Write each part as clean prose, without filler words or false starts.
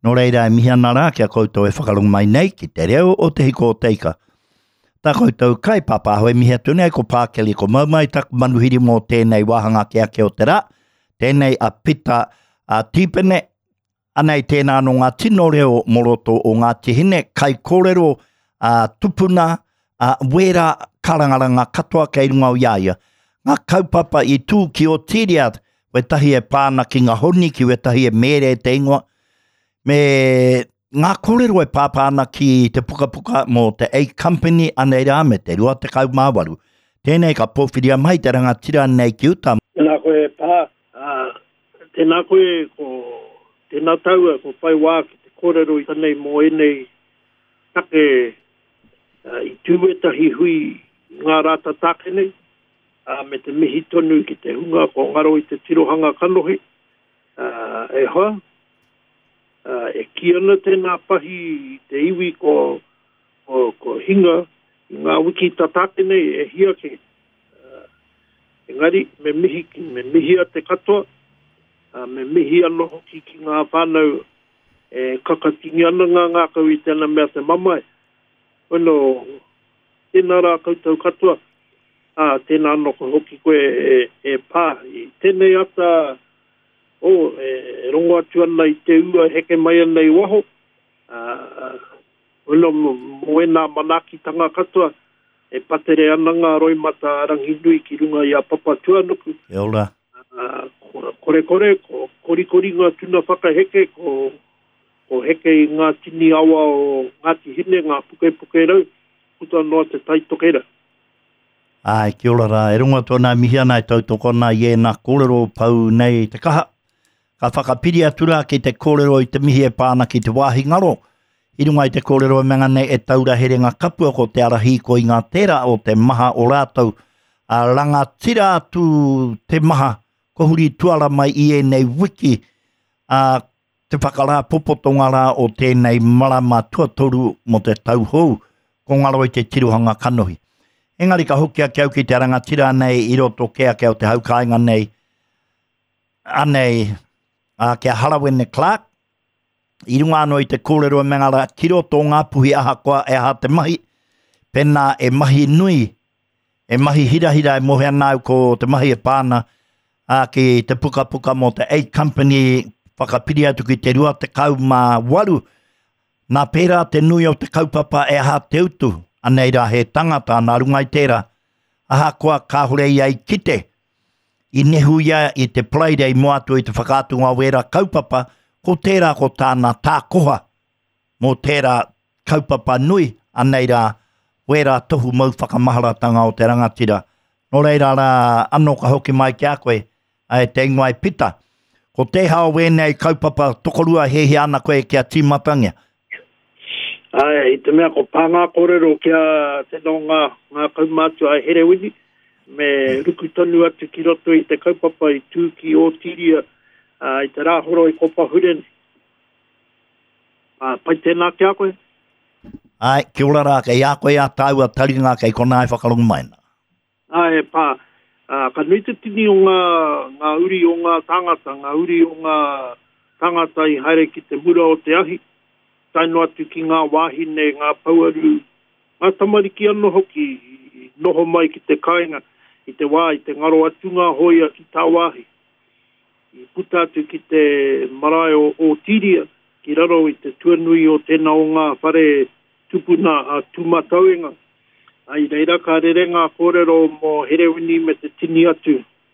No reira e mihi ana rā kia koutou e whakarunga mai nei ki te reo o te hiko o teika. Tā koutou kai papa hoi mihi atune ai ko pākeli ko maumai taku manuhiri mō tēnei wahanga ki ake o te rā. Tēnei a pita a tīpene. Anei tēnā no ngā tino reo moroto o ngā tihine kai kōrero a tupuna a wera karangaranga katoa kei runga o iaia. Ngā kaupapa i tū ki o tiria we tahi e pāna ki ngā honi ki we tahi e mere te ingoa. Me ngā kōrero e pāpāna ki te puka mō te A Company anei rā me te rua te kau māwaru. Tēnei ka pōwhiria mai te rangatira nei ki uta. Tēnā koe pā, tēnā koe ko tēnā taua ko whai wā ki te kōrero i tanei mō enei take i tūwetahi hui ngā rāta tāke nei, me te mihi tonu ki te hunga ko ngaro i te tirohanga kanohi. E hoa, e ki ana tēnā pahi te iwi ko hinga i ngā wiki tātāke nei e hia ke. Engari, me mihi a te katoa, me mihi ano hoki ki ngā whānau e kakatingi ana ngā kau i tēnā mea te mamai. Ono, tēnā rā koutou katoa, tēnā ano ko hoki koe e pā. I tēnei ata e rongo atu ana i te ua heke mai ana i waho. Ono, moena manaki tanga katoa, e patere ana ngā roimata aranginui ki runga i a papa tuanuku. E ora. Kore, ko kori ngā tuna whakaheke, ko heke i ngā tini awa o Ngāti Hine, ngā puke rau, puta noa te taitokera. Ai, ki ora rā, e runga tōna mihi ana e tautokona i e nā kōrero pau nei te kaha. Ka whakapiri atura ki te kōrero i te mihi e pāna ki te wāhi ngaro. I runga i te kōrero e menga nei e taura here ngā kapua ko te arahi ko i ngā tera o te maha o rātou. A rangatira atu te maha ko huri tuara mai i e nei wiki a te whakarā popotonga rā o tēnei marama tuatoru mo te tauhou ko ngaro i te tirohanga kanohi. Engari ka hoki a kiau ki te rangatira nei i roto kea keo te haukainga nei anei kia Harawene Clark. I runga anō i te kōrero mengara ki roto ngā puhi aha koa e aha te mahi. Pena e mahi nui, e mahi hira e mohe anau ko te mahi e pāna ki te puka mo te A Company whakapiri atu ki te rua te kau mā waru. Nā pērā te nui o te kaupapa e aha te utu. Anei rā he tangata nā runga i tērā. Aha koa ka hore ia i kite. I nehu ia i te Playday moatu i te whakatunga wera kaupapa ko tērā ko tāna tākoha. Mō tērā kaupapa nui. Anei rā wera tohu mau whakamaharatanga o te rangatira. No reira rā anō ka hoki mai ki a koe. Ai te ingoai pita. Ko te hao wēnei kaupapa tokorua hehi ana koe kia tīmatangia. Ai, i te mea ko pāngā kōrero kia te no ngā kaumātu ai here wini. Me ruku tonu atu ki roto i te kaupapa i tūki o tiria i te rāhoro i kopa hureni. Pai tēnā kia koe? Ai, ki ora rā kei a koe a tāua taringa kei kona ai whakarungu maina. Ai, pā. Ka nui te tini o ngā uri o ngā tangata, ngā uri o ngā tangata i haere ki te mura o te ahi. Taino atu ki ngā wāhine, ngā pauaru, ngā tamariki anō hoki, noho mai ki te kāinga, i te wā, i te ngaro atu ngā hoia ki tā wāhi. I puta atu ki te marae o tiria, ki raro i te tuanui o tēnā o ngā whare tupuna a tūmatauenga. Ai reira ka rerenga kōrero mō herewini me te tini atu.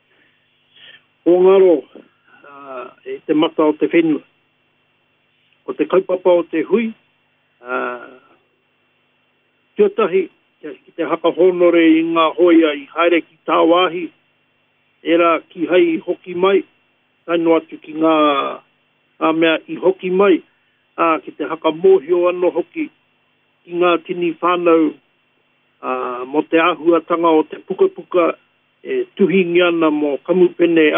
O ngaro, e te mata o te whenua. O te kaupapa o te hui, tuatahi, ki te haka honore i ngā hoia i haere ki tā wāhi, era ki hei hoki mai, taino atu ki ngā mea i hoki mai, ki te haka mōhio anō hoki, ki ngā tini whānau, mo te āhuatanga o te puka e tuhingi ana mo kamupene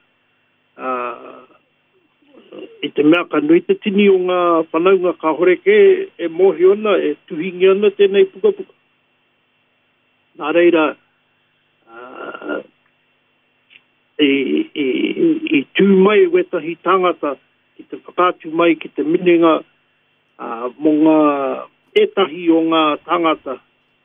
i te mea ka nui te tini o ngā whanaunga ka horeke e mohi ona e tuhingi ana tēnei puka. Nā reira i tū mai wetahi tangata ki te whakātu mai ki te minenga mō ngā etahi o ngā tangata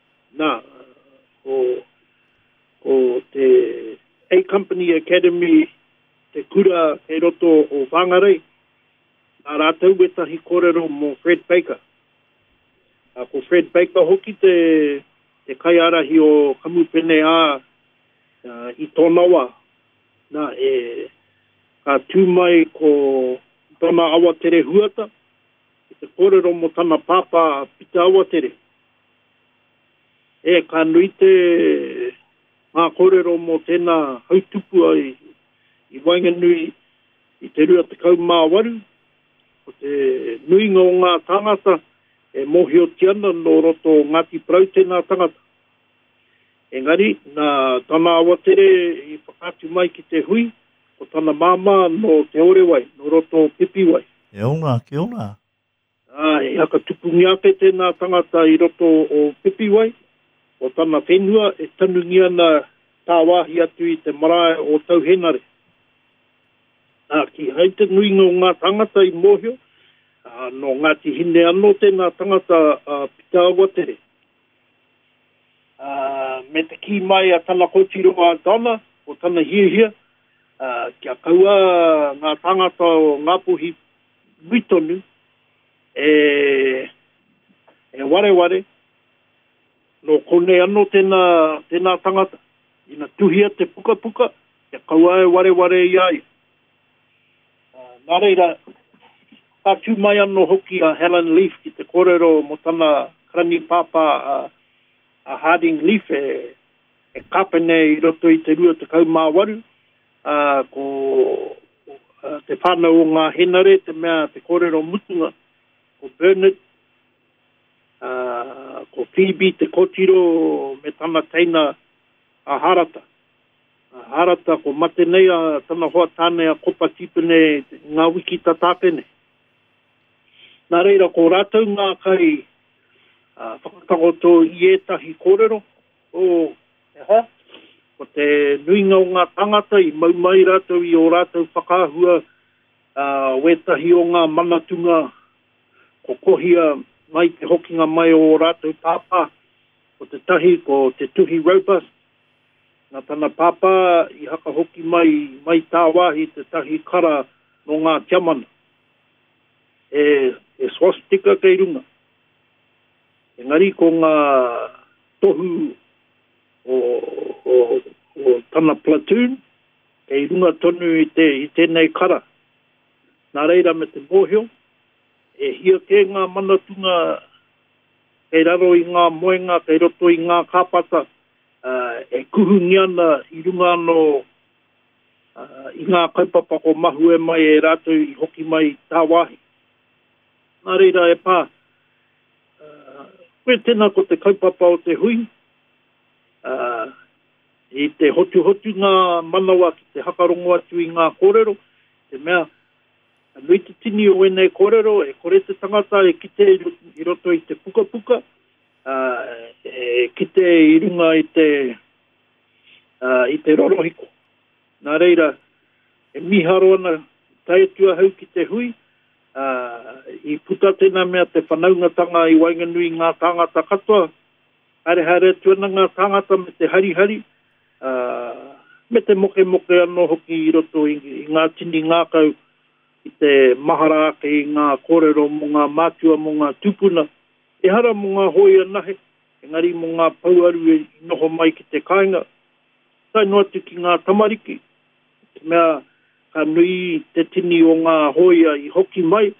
o te A Company Academy te kura kei roto o Whangarei nā rātau wetahi kōrero mō Fred Baker. Ko Fred Baker hoki te kaiarahi o Kamupene I Tonawa ka tūmai ko tana awa tere huata te kōrero mo tana pāpā pita awa tere. Ka nui te ngā kōrero mo tēnā hautupu ai I Wainganui I te rua te kaumāwaru o te nuinga o ngā tangata mohio tiana no roto Ngāti Parau tēnā tangata. Engari, nā tana awa tere I whakātu mai ki te hui o tana māma no te orewai, no roto pipi wai. Kia ora. Haka tupungi ake tēnā tangata I roto o pipi wai. O tana whenua tanungia na tāwahi atu I te marae o tauhenare. Ki hei te nuinga o ngā tangata I mohio, no Ngāti hine anō tēnā tangata pita awa tere. Me te ki mai a tana kōtiro a tana, o tana hia, kia kaua ngā tangata o Ngāpuhi Witonu, ware, no kone anō tēnā tangata. Ina tuhia te puka, kia kaua ware iai. Nā reira, ka tū mai anō hoki a Helen Leaf ki te kōrero mo tana krani pāpā a Harding Leaf kāpene I roto I te rua te kaumāwaru. Ko te whānau o ngā henare, te mea te kōrero mutunga, ko Bernard, ko Phoebe te kōtiro me tana teina a Harata. Harata ko mate nei a tana hoa tāne a kopa tipene ngā wiki tatāpene. Nā reira ko rātau ngā kai whakatakoto I etahi kōrero ko te nuinga o ngā tangata I maumai rātau I o rātau whakahua wetahi o ngā manatunga ko kohia mai te hokinga mai o rātau pāpā ko te tahi ko te tuhi robust nā tana pāpā I haka hoki mai tāwahi te tahi kara no ngā tiamana. Swastika kei runga. Engari ko ngā tohu o tana platoon, kei runga tonu I tēnei kara. Nā reira me te mōhio, hia ke ngā manatunga, kei raro I ngā moenga, kei roto I ngā kāpata, kuhungi ana I runga no I ngā kaupapa ko mahu mai rātou I hoki mai tāwahi. Nā reira pā, koe tēnā ko te kaupapa o te hui, I te hotu ngā manawa ki te hakarongo atu I ngā kōrero, te mea, nui te tini o enei kōrero, kore te tangata kite I roto I te puka, kite I runga I te rorohiko. Nā reira, miharo ana taetua hau ki te hui, I puta tēnā mea te whanaungatanga I Wainganui ngā tangata katoa, hare tuana ngā tangata me te hari, me te moke anō hoki I roto I ngā tini ngākau I te mahara I ngā kōrero mo ngā mātua mo ngā tupuna, hara mo ngā hoia nahe, engari mo ngā pauaru I noho mai ki te kāinga, tai noa tu ki ngā tamariki, te mea ka nui te tini o ngā hoia I hoki mai,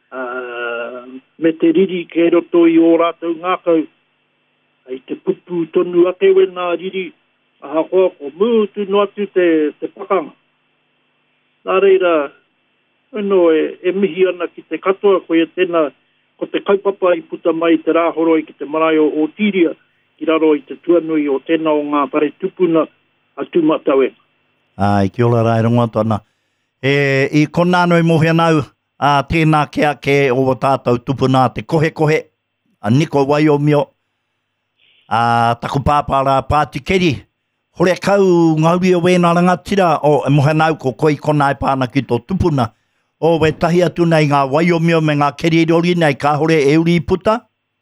me te riri ke roto I o rātou ngākau, I te pupu tonu ake we nā riri, aha hoa ko mūtu noa tu te pakanga. Nā reira, no mihi ana ki te katoa, ko tēnā, ko te kaupapa I puta mai te rāhoro I ki te marae o Tiria, ki raro I te tuanui o tēnā o ngā pare tupuna a tūmatawe. Kia ora rai rongoa tōna. I kona anō I mohi anau, tēnā ke o tātou tupuna te kohe, a Niko Waio-mio, taku pāpara Pātikeri, hore kau ngauri o wēnā rangatira, o mohi anau ko koi kona pāna ki tō tupuna, o we tahi atu nei ngā Wairomio me ngā Kerirori nei ka hore e uri I puta?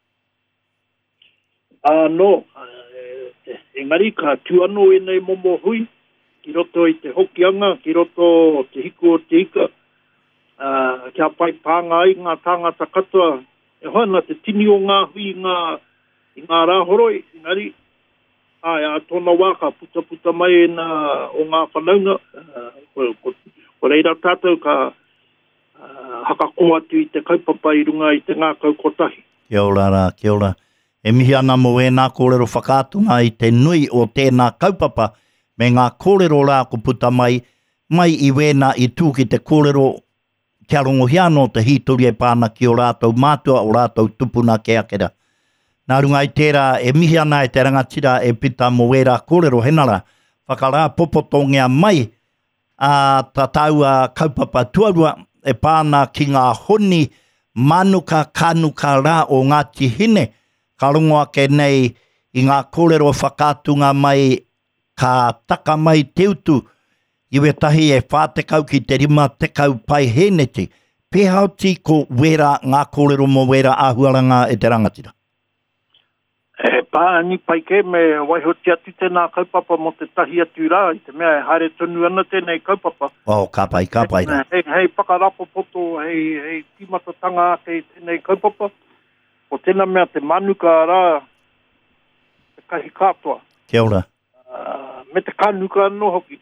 No, engari ka tuano e nei momo hui, ki roto I te hokianga, ki roto o te hiku o te ika, kia pai pānga I ngā tāngata katoa, e hoana te tini o ngā hui I ngā rāhoroi, engari, a tōna waka puta mai e o ngā whanaunga, ko reira tātou ka hakakoa atu I te kaupapa I runga I te ngā kaukotahi. Kia ora rā, kia ora. E mihi ana mo e nā kōrero whakātunga I te nui o tēnā kaupapa me ngā kōrero rā ko puta mai I wēnā I tū ki te kōrero kia rongohi anō te hitori e pāna ki o rātou mātua o rātou tupuna ke akera. Nā runga I tērā e mihi ana e te rangatira e pita mo wērā kōrero henara whakarā popotongia mai a tātaua kaupapa tuarua e pāna ki ngā honi manuka kanuka rā o ngā tihine ka rongo ake nei I ngā kōrero whakātunga mai ka taka mai te utu I we tahi e whātekau ki te rima tekau pai heneti. Pēhauti ko wera ngā kōrero mo wera āhuaranga e te rangatira. E pāani pai ke me waihoti atu tēnā kaupapa mo te tahi atu rā I te mea e haere tonu ana tēnei kaupapa. Ka pai rā. Hei whakarapo poto, hei timatatanga ake tēnei kaupapa. O tēnā mea te manuka rā, te kahi kātoa. Kia ora. Me te kanuka no hoki.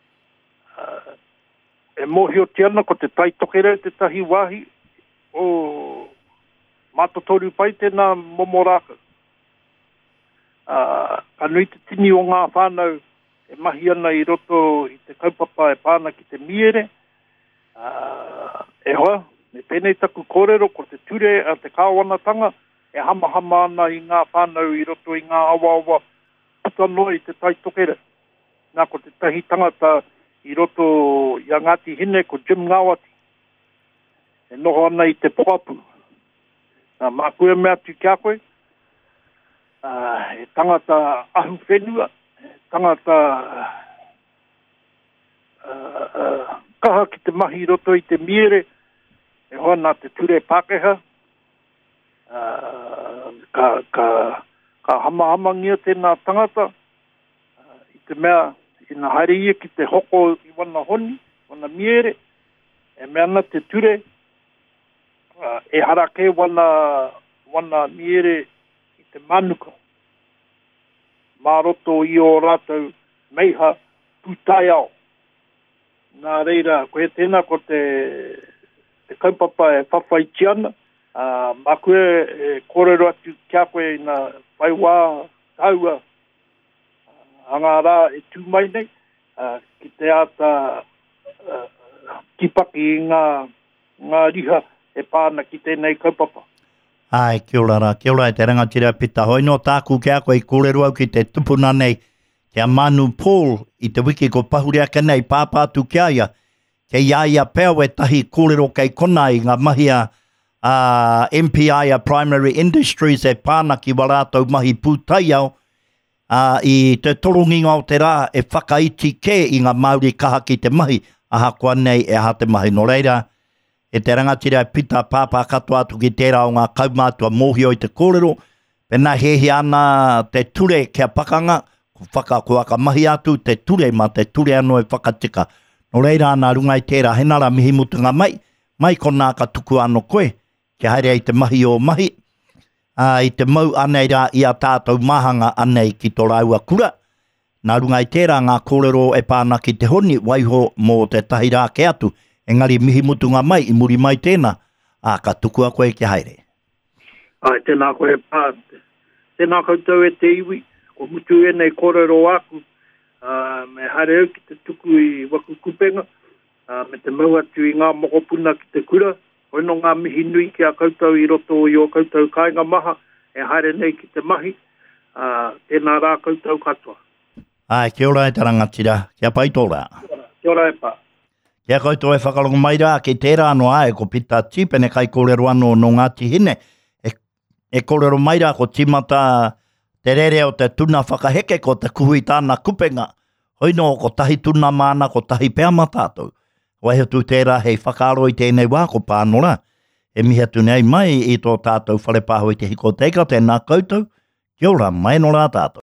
E mohio te ana ko te tai tokere te tahi wahi o mātotoru pai tēnā momoraka. Ka nui te tini o ngā whānau e mahi ana I roto I te kaupapa e pāna ki te miere. E hoa, me pēnei taku kōrero ko te ture a te kāwanatanga e hama ana I ngā whānau I roto I ngā awa putanoi I te tai tokere. Nā ko te tahi tangata I roto I a Ngāti Hine ko Jim Ngawati. E noho ana I te pokapu. Nā mākua mea tu kia koe. E tangata ahu whenua. E tangata kaha ki te mahi roto I te miere. E hoa nā te ture Pākehā. Ka hama-hamangia tēnā tangata. I te mea Ina haere ia ki te hoko I wana honi, wana miere, e mea ana te ture, e harake wana miere I te manuka. Mā roto I o rātou meiha pūtai ao. Nā reira, koe tēnā ko te kaupapa e whawhai ana, mā koe e kōrero atu kia koe I nā whaiwā taua, anga rā e tū mai nei, ki te ata kipaki I ngā riha e pāna ki tēnei kaupapa. Ai, kia ora rā, kia ora e te rangatira pita hoi no tāku kia koe I kōrero au ki te tupuna nei, kia Manu Paul I te wiki ko pahureaka nei pāpātu kia ia, kia iaia pēo e tahi kōrero kei kona I ngā mahia MPI Primary Industries e pāna ki warātou mahi pūtai au, I te toronginga o te rā e whakaiti ke I ngā Māori kaha ki te mahi, aha kua nei e aha te mahi no reira. E te rangatira pita pāpā katoa atu ki tērā o ngā kaumātua mōhio I te kōrero, pena hehi ana te ture kia pakanga, ko waka mahi atu te ture ma te ture anō e whakatika. No reira ana runga I tērā henara mihi mutunga mai ko nā ka tuku ano koe, kia haere I te mahi o mahi, I te mau anei rā I a tātou mahanga anei ki tō rāua kura. Nā runga I tērā ngā kōrero e pāna ki te honi waiho mō te tahi rā ke atu. Engari mihi mutunga mai I muri mai tēnā. Ka tukua koe ki haere. Ai, tēnā koe pā. Tēnā koutou e te iwi. Ko mutu e nei kōrero aku. Me haere au ki te tuku I waku kupenga. Me te mau atu I ngā mokopuna ki te kura. Hoi no ngā mihi nui ki a koutou I roto I o koutou kāinga maha, e haere nei ki te mahi, tēnā rā koutou katoa. Ai, kia ora e te rangatira, kia pai tō rā. Kia ora e pā. Kia koutou e whakalonga mai rā, ki tērā no ae, ko pita tīpene kai kōrero anō no Ngāti Hine, e kōrero mai rā ko tīmata te rere o te tuna whakaheke ko te kuhui tāna kupenga, hoi no ko tahi tuna mana, ko tahi pēama tātou. Wai atu tērā hei whakaaro I tēnei wā ko pānora. E mihi atu nei mai I tō tātou whalepāho I te hiko teika, tēnā koutou. Kia ora, mai no rā tātou.